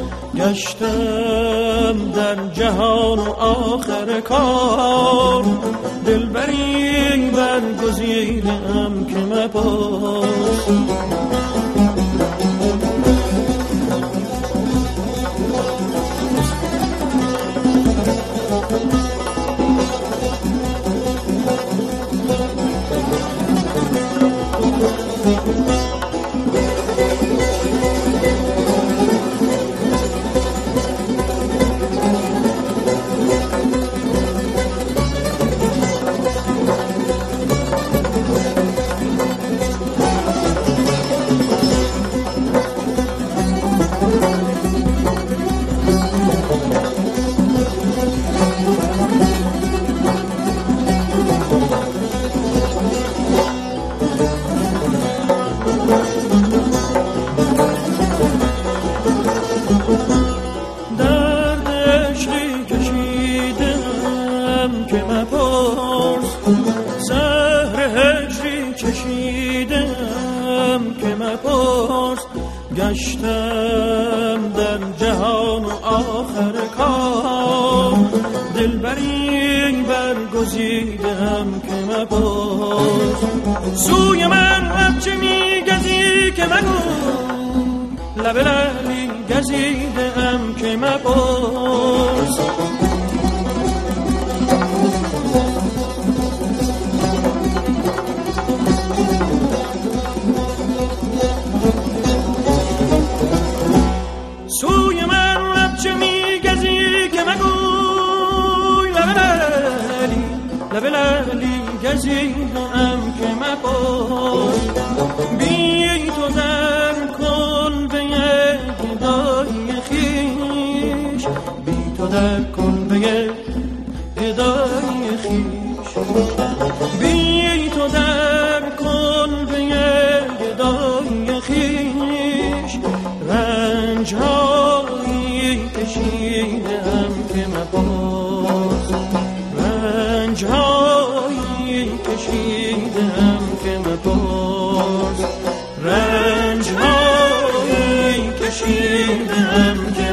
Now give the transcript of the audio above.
گشتم در جهان و آخر کار، دلبری برگزیدم که مپرس. گشتم در جهان و آخر کار، دلبری برگزیدم که مپرس. سوی من لب چه میگزی که مگو، لب لعلی گزیدم که مپرس. سوی من لب چه میگزی که مگوی، لب لعلی گزیدم که مپرس. بی تو در کلبه گدای خویش، بی تو در کلبه گدای خویش، بی تو در کلبه گدای خویش، رنج‌هایی کشیدم که مپرس. رنج‌هایی کشیدم که مپرس. رنج‌هایی کشیدم که